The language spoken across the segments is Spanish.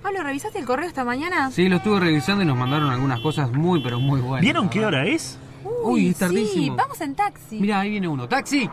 Pablo, ¿revisaste el correo esta mañana? Sí, lo estuve revisando y nos mandaron algunas cosas muy, pero muy buenas. ¿Vieron qué hora es? Uy, es tardísimo. Sí, vamos en taxi. Mira, ahí viene uno. ¡Taxi!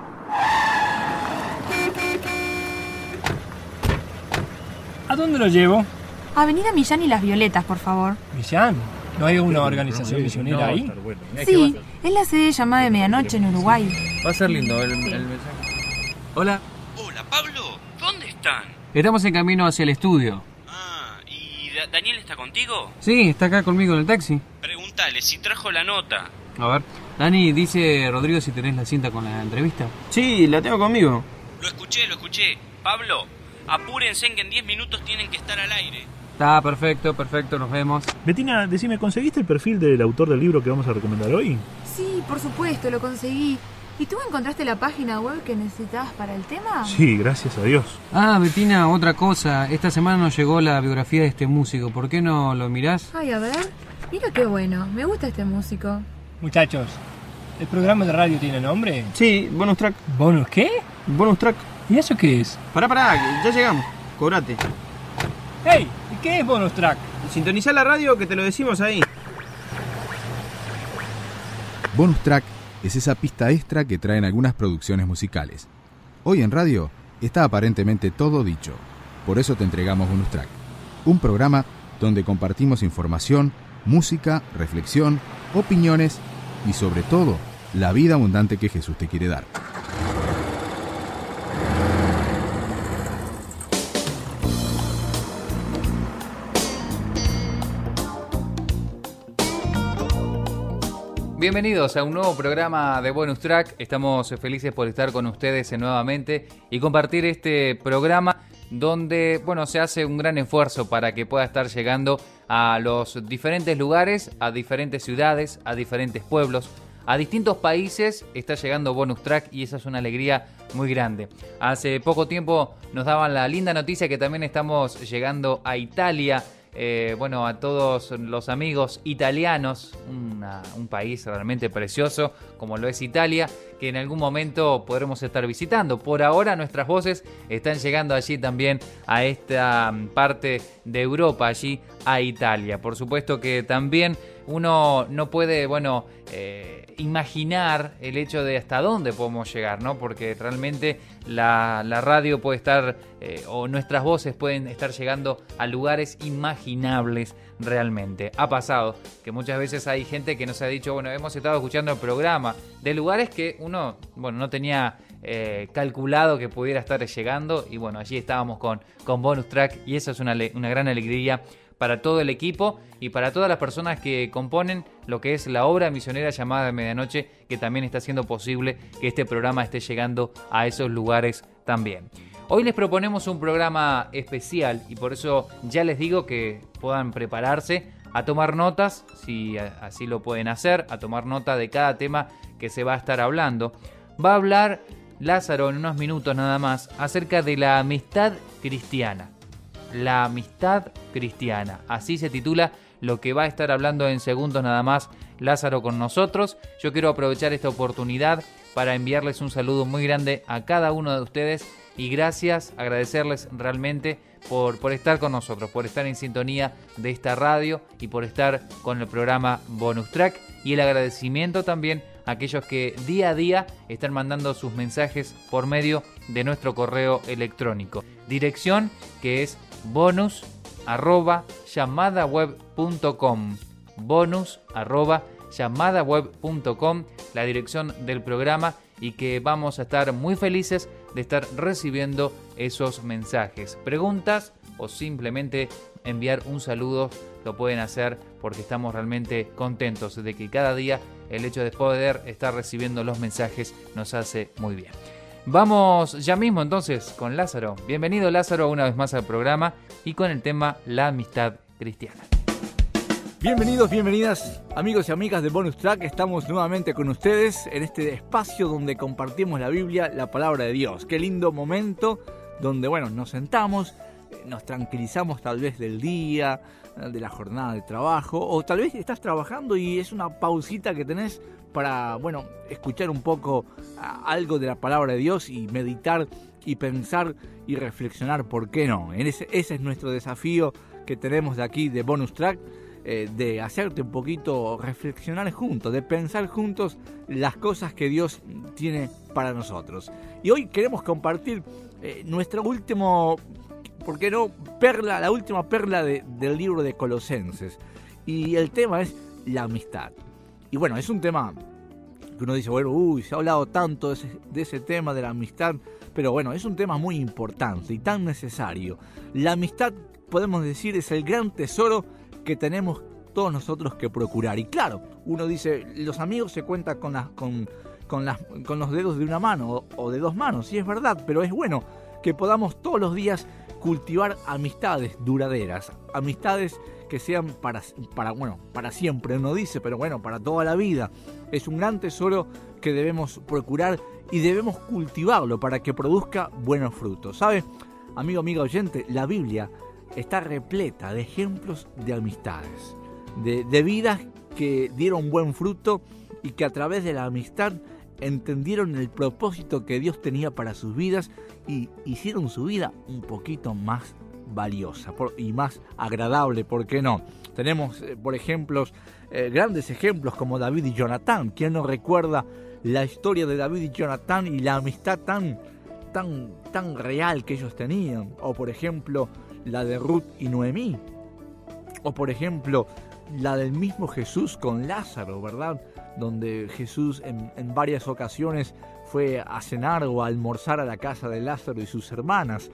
¿A dónde lo llevo? Avenida Millán y Las Violetas, por favor. Millán. ¿No hay una organización misionera ahí? Sí, es la sede llamada de Medianoche en Uruguay. Va a ser lindo el mensaje. Hola. Hola, Pablo. ¿Dónde están? Estamos en camino hacia el estudio. ¿Y Daniel está contigo? Sí, está acá conmigo en el taxi. Pregúntale si trajo la nota. A ver. Dani, dice Rodrigo si tenés la cinta con la entrevista. Sí, la tengo conmigo. Lo escuché. Pablo, apúrense que en 10 minutos tienen que estar al aire. Está perfecto, nos vemos. Betina, decime, ¿conseguiste el perfil del autor del libro que vamos a recomendar hoy? Sí, por supuesto, lo conseguí. ¿Y tú encontraste la página web que necesitabas para el tema? Sí, gracias a Dios. Ah, Betina, otra cosa. Esta semana nos llegó la biografía de este músico. ¿Por qué no lo mirás? Ay, a ver. Mira qué bueno. Me gusta este músico. Muchachos, ¿el programa de radio tiene nombre? Sí, bonus track. ¿Bonus qué? Bonus track. ¿Y eso qué es? Pará, ya llegamos. Cobrate. ¡Hey! ¿Y qué es bonus track? Sintonizá la radio que te lo decimos ahí. Bonus track es esa pista extra que traen algunas producciones musicales. Hoy en radio está aparentemente todo dicho. Por eso te entregamos Bonus Track, un programa donde compartimos información, música, reflexión, opiniones y sobre todo, la vida abundante que Jesús te quiere dar. Bienvenidos a un nuevo programa de Bonus Track. Estamos felices por estar con ustedes nuevamente y compartir este programa donde, se hace un gran esfuerzo para que pueda estar llegando a los diferentes lugares, a diferentes ciudades, a diferentes pueblos, a distintos países. Está llegando Bonus Track y esa es una alegría muy grande. Hace poco tiempo nos daban la linda noticia que también estamos llegando a Italia. A todos los amigos italianos, un país realmente precioso como lo es Italia, que en algún momento podremos estar visitando. Por ahora nuestras voces están llegando allí también a esta parte de Europa, allí a Italia. Por supuesto que también uno no puede, imaginar el hecho de hasta dónde podemos llegar, ¿no? Porque realmente la radio puede estar, o nuestras voces pueden estar llegando a lugares imaginables realmente. Ha pasado que muchas veces hay gente que nos ha dicho, hemos estado escuchando el programa de lugares que uno, no tenía calculado que pudiera estar llegando, y allí estábamos con Bonus Track, y eso es una gran alegría para todo el equipo y para todas las personas que componen lo que es la obra misionera llamada de Medianoche, que también está haciendo posible que este programa esté llegando a esos lugares también. Hoy les proponemos un programa especial y por eso ya les digo que puedan prepararse a tomar notas, si así lo pueden hacer, a tomar nota de cada tema que se va a estar hablando. Va a hablar Lázaro en unos minutos nada más acerca de la amistad cristiana. La amistad cristiana, así se titula lo que va a estar hablando en segundos nada más Lázaro con nosotros. Yo quiero aprovechar esta oportunidad para enviarles un saludo muy grande a cada uno de ustedes y agradecerles realmente por estar con nosotros, por estar en sintonía de esta radio y por estar con el programa Bonus Track, y el agradecimiento también a aquellos que día a día están mandando sus mensajes por medio de nuestro correo electrónico. Dirección que es bonus@llamadaweb.com, bonus@llamadaweb.com, la dirección del programa, y que vamos a estar muy felices de estar recibiendo esos mensajes, preguntas o simplemente enviar un saludo. Lo pueden hacer porque estamos realmente contentos de que cada día el hecho de poder estar recibiendo los mensajes nos hace muy bien. Vamos ya mismo entonces con Lázaro. Bienvenido Lázaro una vez más al programa y con el tema la amistad cristiana. Bienvenidos, bienvenidas amigos y amigas de Bonus Track. Estamos nuevamente con ustedes en este espacio donde compartimos la Biblia, la palabra de Dios. Qué lindo momento donde nos sentamos, nos tranquilizamos tal vez del día, de la jornada de trabajo, o tal vez estás trabajando y es una pausita que tenés para, bueno, escuchar un poco algo de la palabra de Dios y meditar y pensar y reflexionar, ¿por qué no? Ese es nuestro desafío que tenemos de aquí, de Bonus Track, de hacerte un poquito reflexionar juntos, de pensar juntos las cosas que Dios tiene para nosotros. Y hoy queremos compartir nuestro último, ¿por qué no?, perla, la última perla del libro de Colosenses. Y el tema es la amistad. Y bueno, es un tema que uno dice, bueno, se ha hablado tanto de ese tema de la amistad, pero bueno, es un tema muy importante y tan necesario. La amistad, podemos decir, es el gran tesoro que tenemos todos nosotros que procurar. Y claro, uno dice, los amigos se cuentan con los dedos de una mano o de dos manos, sí es verdad, pero es bueno que podamos todos los días cultivar amistades duraderas, amistades que sean para siempre, uno dice, pero bueno, para toda la vida. Es un gran tesoro que debemos procurar y debemos cultivarlo para que produzca buenos frutos. ¿Sabe, amigo, amiga oyente? La Biblia está repleta de ejemplos de amistades, de vidas que dieron buen fruto y que a través de la amistad entendieron el propósito que Dios tenía para sus vidas y hicieron su vida un poquito más valiosa y más agradable, ¿por qué no? Tenemos, por ejemplo, grandes ejemplos como David y Jonatán. ¿Quién no recuerda la historia de David y Jonatán y la amistad tan real que ellos tenían? O por ejemplo, la de Ruth y Noemí. O por ejemplo, la del mismo Jesús con Lázaro, ¿verdad? Donde Jesús en varias ocasiones fue a cenar o a almorzar a la casa de Lázaro y sus hermanas.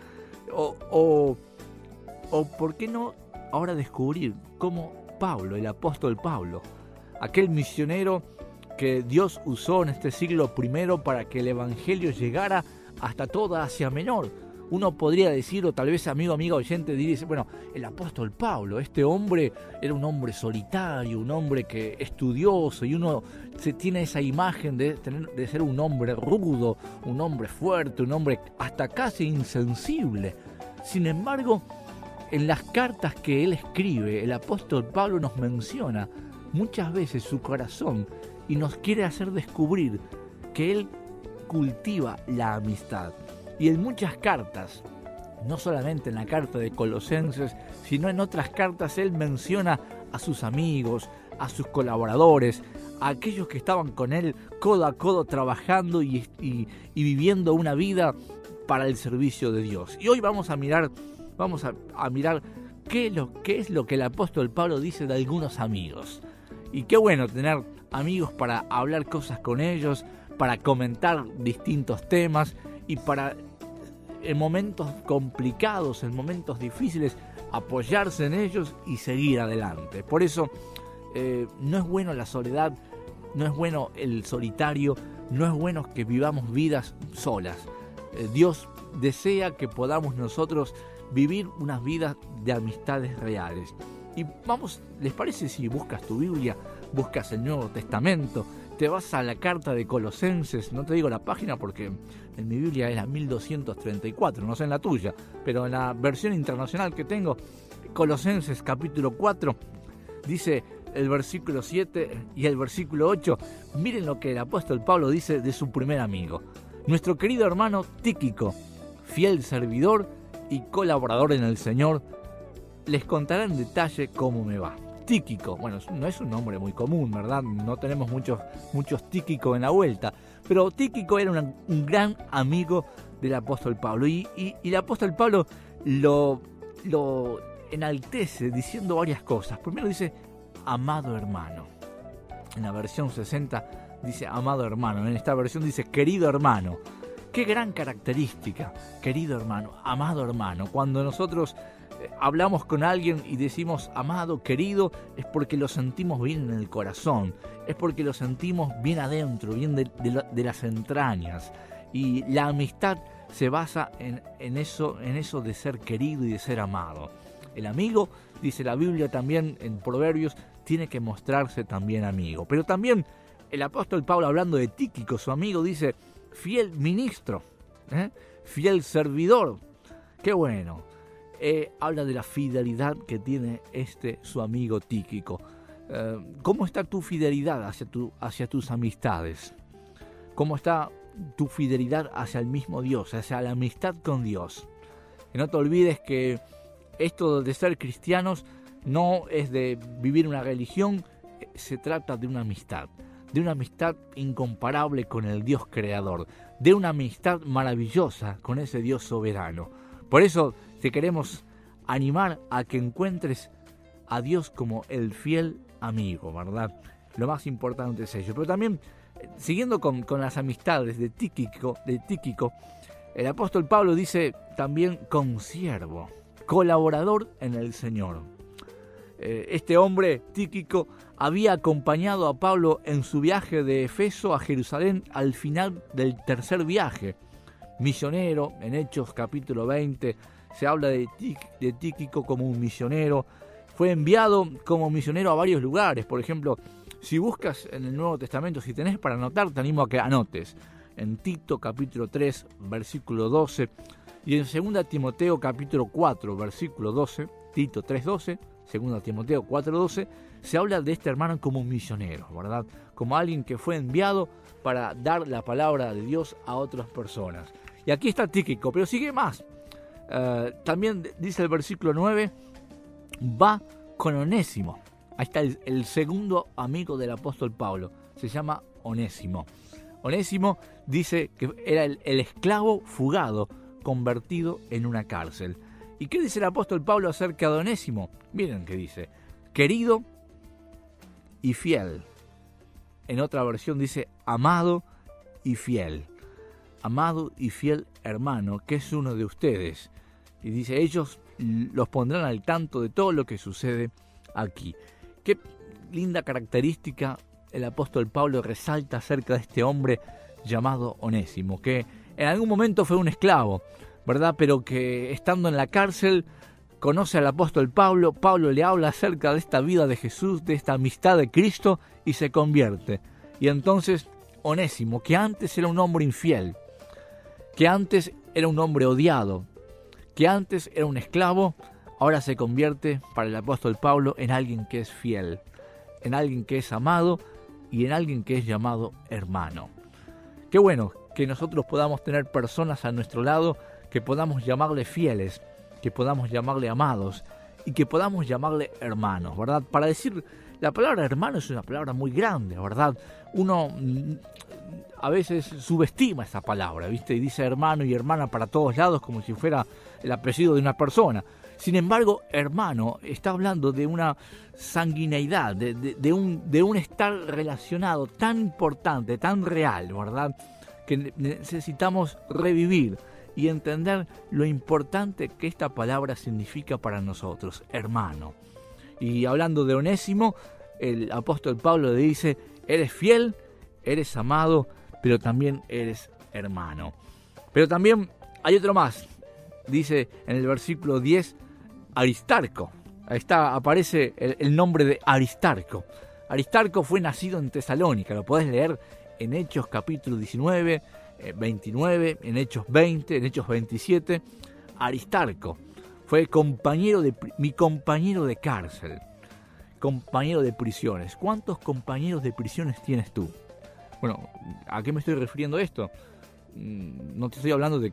O por qué no ahora descubrir cómo Pablo, el apóstol Pablo, aquel misionero que Dios usó en este siglo I para que el evangelio llegara hasta toda Asia Menor. Uno podría decir, o tal vez amigo, amiga oyente, dice, bueno, el apóstol Pablo, este hombre era un hombre solitario, un hombre que estudioso, y uno se tiene esa imagen de ser un hombre rudo, un hombre fuerte, un hombre hasta casi insensible. Sin embargo, en las cartas que él escribe, el apóstol Pablo nos menciona muchas veces su corazón y nos quiere hacer descubrir que él cultiva la amistad. Y en muchas cartas, no solamente en la carta de Colosenses, sino en otras cartas, él menciona a sus amigos, a sus colaboradores, a aquellos que estaban con él codo a codo trabajando y viviendo una vida para el servicio de Dios. Y hoy vamos a mirar qué es lo que el apóstol Pablo dice de algunos amigos. Y qué bueno tener amigos para hablar cosas con ellos, para comentar distintos temas y para en momentos complicados, en momentos difíciles, apoyarse en ellos y seguir adelante. Por eso no es bueno la soledad, no es bueno el solitario, no es bueno que vivamos vidas solas. Dios desea que podamos nosotros vivir unas vidas de amistades reales. Y vamos, ¿les parece si buscas tu Biblia, buscas el Nuevo Testamento, te vas a la carta de Colosenses? No te digo la página porque en mi Biblia es la 1234, no sé en la tuya, pero en la versión internacional que tengo, Colosenses capítulo 4, dice el versículo 7 y el versículo 8, miren lo que el apóstol Pablo dice de su primer amigo, nuestro querido hermano Tíquico, fiel servidor y colaborador en el Señor, les contaré en detalle cómo me va. Tíquico, bueno, no es un nombre muy común, ¿verdad? No tenemos muchos Tíquico en la vuelta, pero Tíquico era un gran amigo del apóstol Pablo y el apóstol Pablo lo enaltece diciendo varias cosas. Primero dice, amado hermano. En la versión 60 dice amado hermano, en esta versión dice querido hermano. Qué gran característica, querido hermano, amado hermano. Cuando nosotros hablamos con alguien y decimos amado, querido, es porque lo sentimos bien en el corazón, es porque lo sentimos bien adentro, bien de las entrañas. Y la amistad se basa en eso de ser querido y de ser amado. El amigo, dice la Biblia también en Proverbios, tiene que mostrarse también amigo. Pero también el apóstol Pablo, hablando de Tíquico, su amigo, dice fiel ministro, fiel servidor. Qué bueno. habla de la fidelidad que tiene su amigo Tíquico. ¿Cómo está tu fidelidad hacia tus amistades? ¿Cómo está tu fidelidad hacia el mismo Dios, hacia la amistad con Dios? Que no te olvides que esto de ser cristianos no es de vivir una religión, se trata de una amistad incomparable con el Dios creador, de una amistad maravillosa con ese Dios soberano. Por eso te queremos animar a que encuentres a Dios como el fiel amigo, ¿verdad? Lo más importante es ello. Pero también, siguiendo con las amistades de Tíquico, el apóstol Pablo dice también consiervo, colaborador en el Señor. Este hombre, Tíquico, había acompañado a Pablo en su viaje de Efeso a Jerusalén al final del tercer viaje. Misionero, en Hechos capítulo 20, se habla de Tíquico como un misionero. Fue enviado como misionero a varios lugares. Por ejemplo, si buscas en el Nuevo Testamento, si tenés para anotar, te animo a que anotes. En Tito capítulo 3, versículo 12, y en 2 Timoteo capítulo 4, versículo 12, Tito 3:12, 2 Timoteo 4:12, se habla de este hermano como un misionero, ¿verdad? Como alguien que fue enviado para dar la palabra de Dios a otras personas. Y aquí está Tíquico, pero sigue más. También dice el versículo 9, va con Onésimo. Ahí está el segundo amigo del apóstol Pablo, se llama Onésimo. Onésimo dice que era el esclavo fugado, convertido en una cárcel. ¿Y qué dice el apóstol Pablo acerca de Onésimo? Miren qué dice, querido y fiel. En otra versión dice amado y fiel. Amado y fiel hermano, que es uno de ustedes. Y dice, ellos los pondrán al tanto de todo lo que sucede aquí. Qué linda característica el apóstol Pablo resalta acerca de este hombre llamado Onésimo, que en algún momento fue un esclavo, ¿verdad? Pero que estando en la cárcel conoce al apóstol Pablo, Pablo le habla acerca de esta vida de Jesús, de esta amistad de Cristo, y se convierte. Y entonces Onésimo, que antes era un hombre infiel, que antes era un hombre odiado, que antes era un esclavo, ahora se convierte para el apóstol Pablo en alguien que es fiel, en alguien que es amado y en alguien que es llamado hermano. Qué bueno que nosotros podamos tener personas a nuestro lado que podamos llamarle fieles, que podamos llamarle amados y que podamos llamarle hermanos, ¿verdad? Para decir, la palabra hermano es una palabra muy grande, ¿verdad? Uno a veces subestima esa palabra, ¿viste? Y dice hermano y hermana para todos lados como si fuera el apellido de una persona. Sin embargo, hermano está hablando de una sanguineidad, de un estar relacionado tan importante, tan real, ¿verdad? Que necesitamos revivir y entender lo importante que esta palabra significa para nosotros, hermano. Y hablando de Onésimo, el apóstol Pablo le dice, eres fiel, eres amado, pero también eres hermano. Pero también hay otro más, dice en el versículo 10, Aristarco. Ahí está, aparece el nombre de Aristarco. Aristarco fue nacido en Tesalónica, lo podés leer en Hechos capítulo 19, 29, en Hechos 20, en Hechos 27. Aristarco fue mi compañero de cárcel, compañero de prisiones. ¿Cuántos compañeros de prisiones tienes tú? Bueno, ¿a qué me estoy refiriendo esto? No te estoy hablando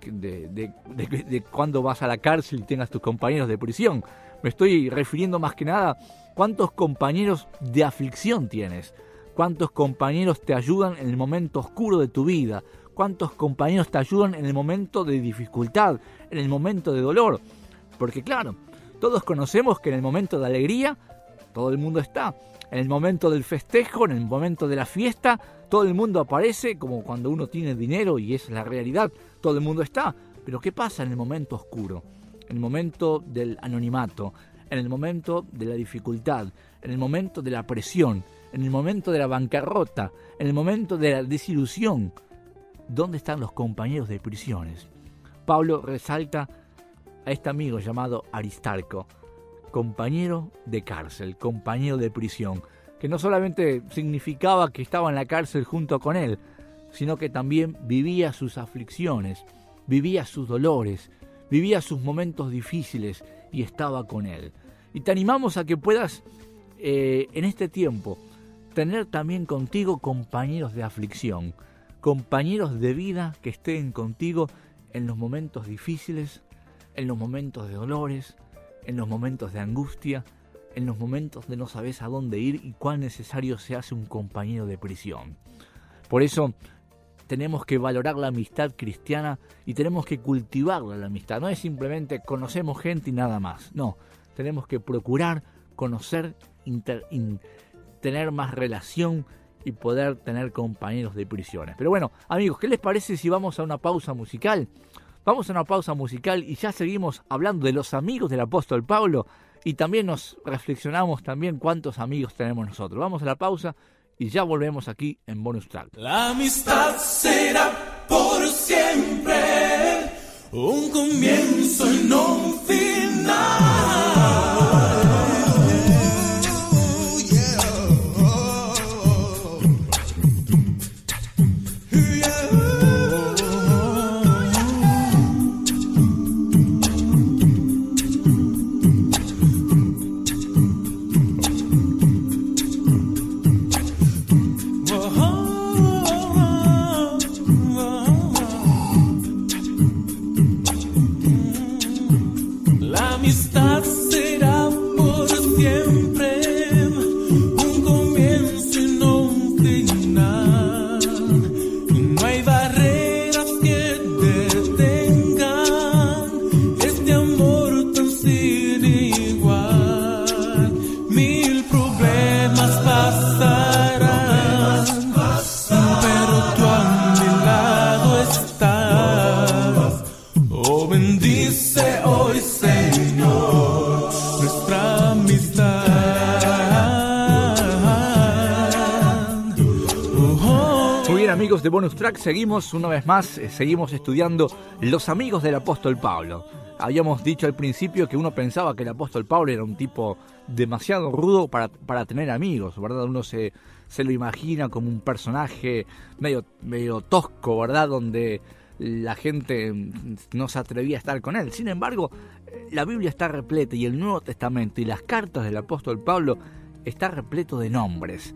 de cuando vas a la cárcel y tengas tus compañeros de prisión. Me estoy refiriendo más que nada cuántos compañeros de aflicción tienes, cuántos compañeros te ayudan en el momento oscuro de tu vida, cuántos compañeros te ayudan en el momento de dificultad, en el momento de dolor. Porque claro, todos conocemos que en el momento de alegría todo el mundo está. En el momento del festejo, en el momento de la fiesta, todo el mundo aparece, como cuando uno tiene dinero y es la realidad, todo el mundo está. Pero ¿qué pasa en el momento oscuro? En el momento del anonimato, en el momento de la dificultad, en el momento de la presión, en el momento de la bancarrota, en el momento de la desilusión. ¿Dónde están los compañeros de prisiones? Pablo resalta a este amigo llamado Aristarco, compañero de cárcel, compañero de prisión, que no solamente significaba que estaba en la cárcel junto con él, sino que también vivía sus aflicciones, vivía sus dolores, vivía sus momentos difíciles y estaba con él. Y te animamos a que puedas en este tiempo tener también contigo compañeros de aflicción, compañeros de vida que estén contigo en los momentos difíciles, en los momentos de dolores, en los momentos de angustia, en los momentos de no sabes a dónde ir y cuán necesario se hace un compañero de prisión. Por eso tenemos que valorar la amistad cristiana y tenemos que cultivarla, la amistad. No es simplemente conocemos gente y nada más. No, tenemos que procurar conocer, tener más relación y poder tener compañeros de prisiones. Pero bueno, amigos, ¿qué les parece si vamos a una pausa musical? Vamos a una pausa musical y ya seguimos hablando de los amigos del apóstol Pablo y también nos reflexionamos también cuántos amigos tenemos nosotros. Vamos a la pausa y ya volvemos aquí en Bonus Track. La amistad será por siempre un comienzo y no un final. Amigos de Bonus Track, seguimos una vez más, seguimos estudiando los amigos del apóstol Pablo. Habíamos dicho al principio que uno pensaba que el apóstol Pablo era un tipo demasiado rudo para tener amigos, ¿verdad? Uno se lo imagina como un personaje medio tosco, ¿verdad? Donde la gente no se atrevía a estar con él. Sin embargo, la Biblia está repleta y el Nuevo Testamento y las cartas del apóstol Pablo está repleto de nombres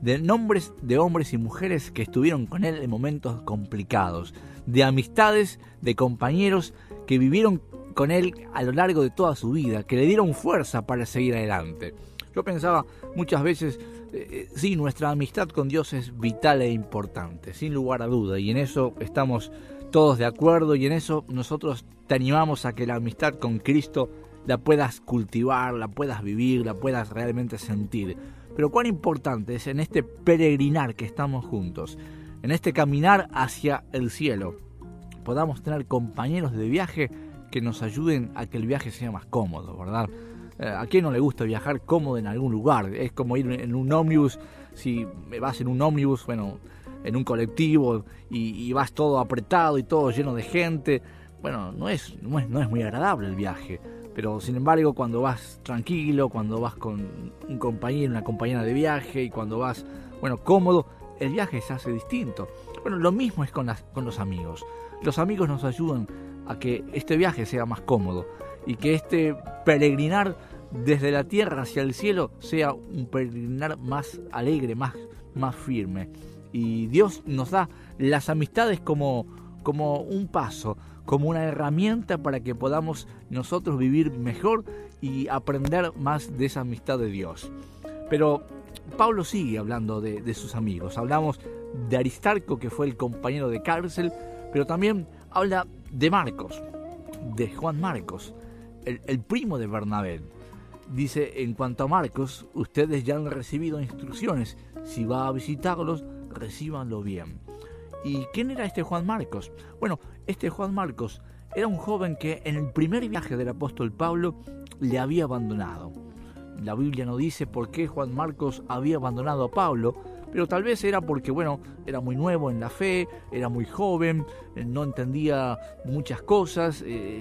de hombres y mujeres que estuvieron con él en momentos complicados, de amistades, de compañeros que vivieron con él a lo largo de toda su vida, que le dieron fuerza para seguir adelante. Yo pensaba muchas veces, sí, nuestra amistad con Dios es vital e importante, sin lugar a duda, y en eso estamos todos de acuerdo, y en eso nosotros te animamos a que la amistad con Cristo la puedas cultivar, la puedas vivir, la puedas realmente sentir. Pero cuán importante es en este peregrinar que estamos juntos, en este caminar hacia el cielo, podamos tener compañeros de viaje que nos ayuden a que el viaje sea más cómodo, ¿verdad? ¿A quién no le gusta viajar cómodo en algún lugar? Es como ir en un ómnibus, si vas en un ómnibus, bueno, en un colectivo y vas todo apretado y todo lleno de gente, bueno, no es muy agradable el viaje. Pero sin embargo, cuando vas tranquilo, cuando vas con un compañero, una compañera de viaje y cuando vas, bueno, cómodo, el viaje se hace distinto. Bueno, lo mismo es con los amigos. Los amigos nos ayudan a que este viaje sea más cómodo y que este peregrinar desde la tierra hacia el cielo sea un peregrinar más alegre, más firme. Y Dios nos da las amistades como un paso, como una herramienta para que podamos nosotros vivir mejor y aprender más de esa amistad de Dios. Pero Pablo sigue hablando de sus amigos. Hablamos de Aristarco, que fue el compañero de cárcel, pero también habla de Marcos, de Juan Marcos, el primo de Bernabé. Dice, en cuanto a Marcos, ustedes ya han recibido instrucciones. Si va a visitarlos, recíbanlo bien. ¿Y quién era este Juan Marcos? Bueno, este Juan Marcos era un joven que en el primer viaje del apóstol Pablo le había abandonado. La Biblia no dice por qué Juan Marcos había abandonado a Pablo, pero tal vez era porque, bueno, era muy nuevo en la fe, era muy joven, no entendía muchas cosas,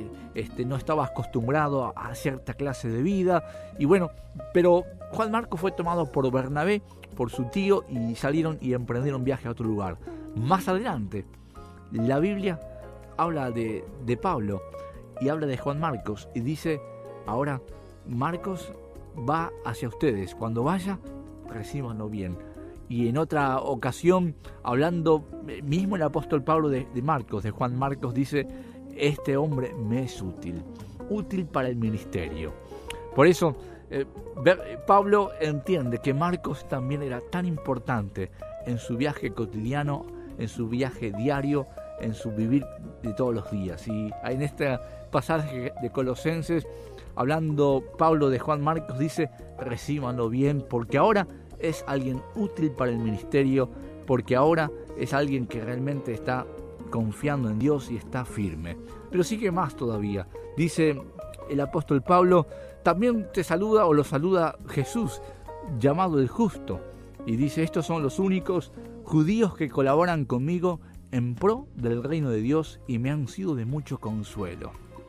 no estaba acostumbrado a cierta clase de vida, y bueno, pero Juan Marcos fue tomado por Bernabé, por su tío, y salieron y emprendieron viaje a otro lugar. Más adelante, la Biblia habla de Pablo y habla de Juan Marcos y dice ahora Marcos va hacia ustedes. Cuando vaya, recíbanlo bien. Y en otra ocasión, hablando mismo el apóstol Pablo de Marcos, de Juan Marcos, dice: este hombre me es útil para el ministerio. Por eso Pablo entiende que Marcos también era tan importante en su viaje cotidiano, en su viaje diario, en su vivir de todos los días. Y en este pasaje de Colosenses, hablando Pablo de Juan Marcos, dice: recíbanlo bien, porque ahora es alguien útil para el ministerio, porque ahora es alguien que realmente está confiando en Dios y está firme. Pero sigue más todavía. Dice el apóstol Pablo: también te saluda, o lo saluda Jesús, llamado el Justo. Y dice: estos son los únicos judíos que colaboran conmigo en pro del reino de Dios y me han sido de mucho consuelo.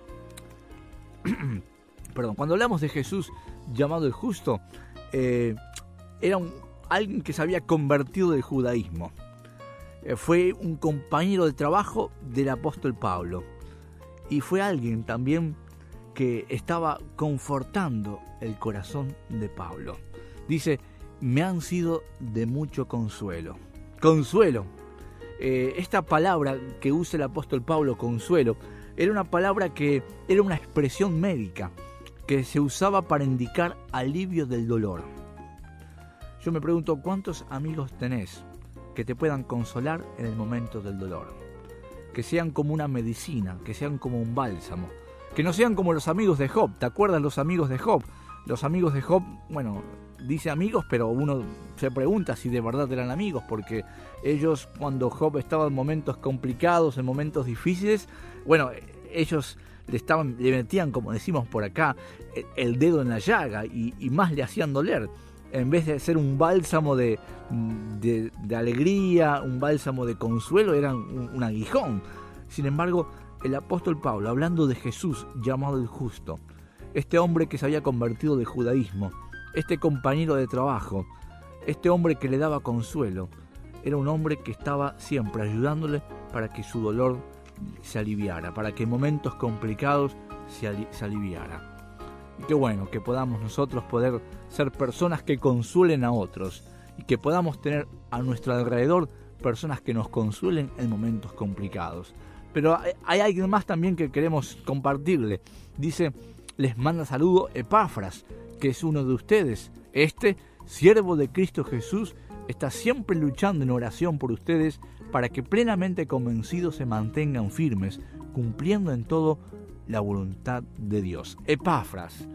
Perdón, cuando hablamos de Jesús llamado el Justo, era alguien que se había convertido del judaísmo. Fue un compañero de trabajo del apóstol Pablo. Y fue alguien también que estaba confortando el corazón de Pablo. Dice: me han sido de mucho consuelo. Consuelo. Esta palabra que usa el apóstol Pablo, consuelo, era una palabra que era una expresión médica que se usaba para indicar alivio del dolor. Yo me pregunto, ¿cuántos amigos tenés que te puedan consolar en el momento del dolor? Que sean como una medicina, que sean como un bálsamo, que no sean como los amigos de Job. ¿Te acuerdas los amigos de Job? Los amigos de Job, bueno, dice amigos, pero uno se pregunta si de verdad eran amigos, porque ellos, cuando Job estaba en momentos complicados, en momentos difíciles, bueno, ellos le metían, como decimos por acá, el dedo en la llaga y más le hacían doler. En vez de ser un bálsamo de alegría, un bálsamo de consuelo, eran un aguijón. Sin embargo, el apóstol Pablo, hablando de Jesús llamado el Justo, este hombre que se había convertido del judaísmo, este compañero de trabajo, este hombre que le daba consuelo, era un hombre que estaba siempre ayudándole para que su dolor se aliviara, para que en momentos complicados se aliviara. Y qué bueno que podamos nosotros poder ser personas que consuelen a otros y que podamos tener a nuestro alrededor personas que nos consuelen en momentos complicados. Pero hay alguien más también que queremos compartirle. Dice: les manda saludo Epafras, que es uno de ustedes. Este, siervo de Cristo Jesús, está siempre luchando en oración por ustedes para que plenamente convencidos se mantengan firmes, cumpliendo en todo la voluntad de Dios. Epafras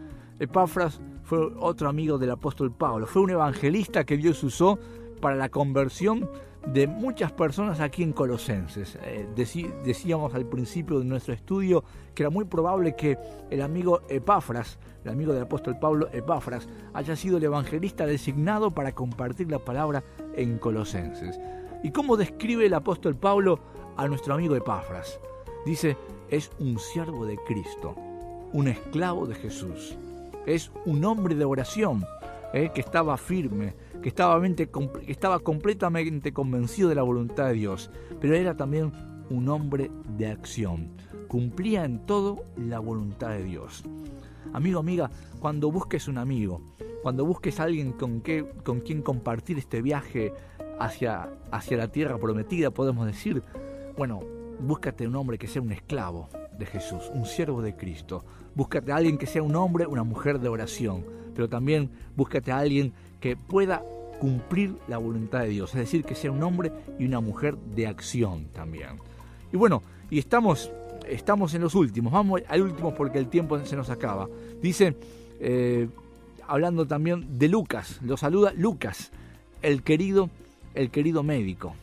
fue otro amigo del apóstol Pablo, fue un evangelista que Dios usó para la conversión de muchas personas aquí en Colosenses. Decíamos al principio de nuestro estudio que era muy probable que el amigo Epafras, el amigo del apóstol Pablo, Epafras, haya sido el evangelista designado para compartir la palabra en Colosenses. ¿Y cómo describe el apóstol Pablo a nuestro amigo Epafras? Dice: es un siervo de Cristo, un esclavo de Jesús. Es un hombre de oración, que estaba firme, que estaba completamente convencido de la voluntad de Dios, pero era también un hombre de acción. Cumplía en todo la voluntad de Dios. Amigo, amiga, cuando busques un amigo, cuando busques a alguien con quien compartir este viaje hacia la tierra prometida, podemos decir, bueno, búscate un hombre que sea un esclavo de Jesús, un siervo de Cristo. Búscate a alguien que sea un hombre, una mujer de oración, pero también búscate a alguien que pueda cumplir la voluntad de Dios, es decir, que sea un hombre y una mujer de acción también. Y bueno, y estamos en los últimos, vamos al último porque el tiempo se nos acaba. Dice, hablando también de Lucas, lo saluda Lucas, el querido médico.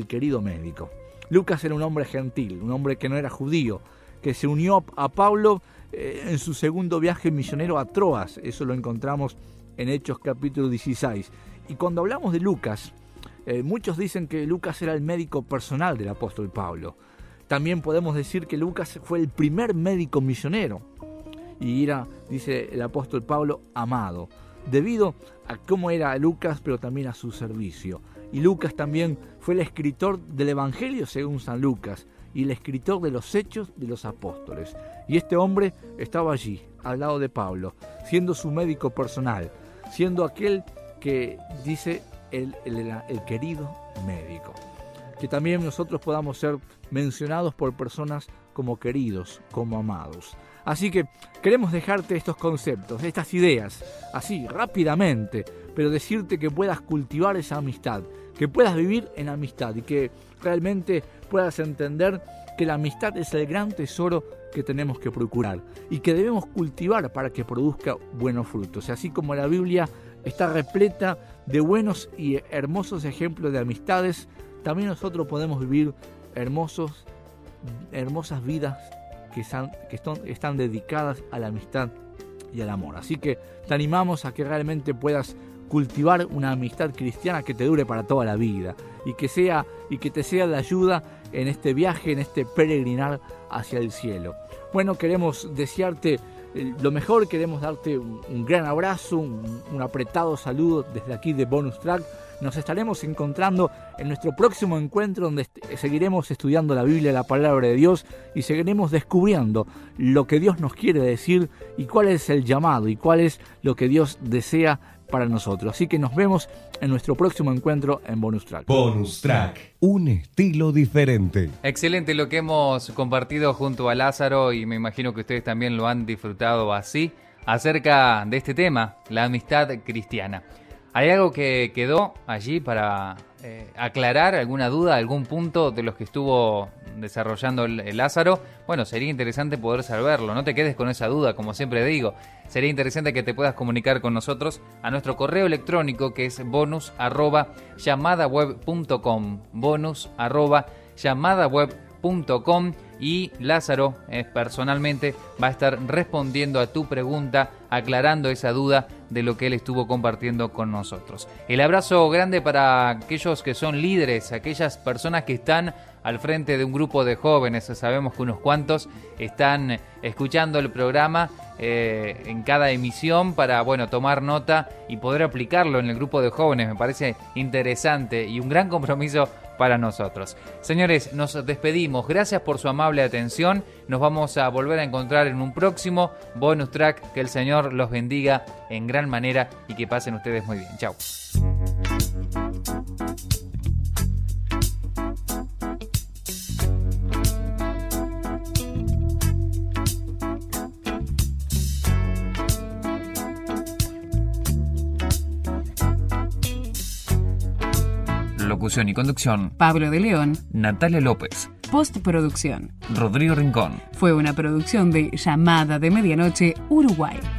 Lucas era un hombre gentil, un hombre que no era judío, que se unió a Pablo en su segundo viaje misionero a Troas. Eso lo encontramos en Hechos capítulo 16. Y cuando hablamos de Lucas, muchos dicen que Lucas era el médico personal del apóstol Pablo. También podemos decir que Lucas fue el primer médico misionero. Y era, dice el apóstol Pablo, amado, debido a cómo era Lucas, pero también a su servicio. Y Lucas también fue el escritor del Evangelio según San Lucas. y el escritor de los Hechos de los Apóstoles. Y este hombre estaba allí, al lado de Pablo, siendo su médico personal, siendo aquel que dice el querido médico. Que también nosotros podamos ser mencionados por personas como queridos, como amados. Así que queremos dejarte estos conceptos, estas ideas, así rápidamente, pero decirte que puedas cultivar esa amistad, que puedas vivir en amistad y que realmente puedas entender que la amistad es el gran tesoro que tenemos que procurar y que debemos cultivar para que produzca buenos frutos. Y así como la Biblia está repleta de buenos y hermosos ejemplos de amistades, también nosotros podemos vivir hermosas vidas que están dedicadas a la amistad y al amor. Así que te animamos a que realmente puedas cultivar una amistad cristiana que te dure para toda la vida y que te sea de ayuda en este viaje, en este peregrinar hacia el cielo. Bueno, queremos desearte lo mejor, queremos darte un gran abrazo, un apretado saludo desde aquí de Bonus Track. Nos estaremos encontrando en nuestro próximo encuentro, donde seguiremos estudiando la Biblia, la palabra de Dios, y seguiremos descubriendo lo que Dios nos quiere decir y cuál es el llamado y cuál es lo que Dios desea para nosotros. Así que nos vemos en nuestro próximo encuentro en Bonus Track. Bonus Track, un estilo diferente. Excelente lo que hemos compartido junto a Lázaro, y me imagino que ustedes también lo han disfrutado así, acerca de este tema, la amistad cristiana. ¿Hay algo que quedó allí para aclarar? ¿Alguna duda, algún punto de los que estuvo desarrollando el Lázaro? Bueno, sería interesante poder saberlo. No te quedes con esa duda, como siempre digo. Sería interesante que te puedas comunicar con nosotros a nuestro correo electrónico, que es bonus@llamadaweb.com. bonus@llamadaweb.com. Y Lázaro personalmente va a estar respondiendo a tu pregunta, aclarando esa duda de lo que él estuvo compartiendo con nosotros. El abrazo grande para aquellos que son líderes, aquellas personas que están al frente de un grupo de jóvenes. Sabemos que unos cuantos están escuchando el programa en cada emisión para, tomar nota y poder aplicarlo en el grupo de jóvenes. Me parece interesante y un gran compromiso para nosotros. Señores, nos despedimos. Gracias por su amable atención. Nos vamos a volver a encontrar en un próximo Bonus Track. Que el Señor los bendiga en gran manera y que pasen ustedes muy bien. Chao. Locución y conducción: Pablo de León, Natalia López. Postproducción: Rodrigo Rincón. Fue una producción de Llamada de Medianoche, Uruguay.